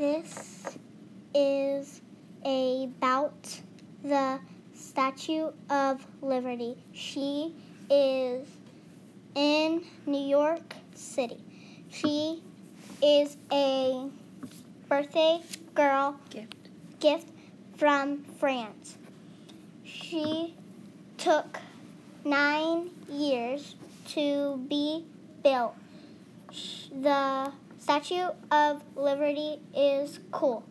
This is about the Statue of Liberty. She is in New York City. She is a birthday girl gift from France. She took 9 years to be built. The Statue of Liberty is cool.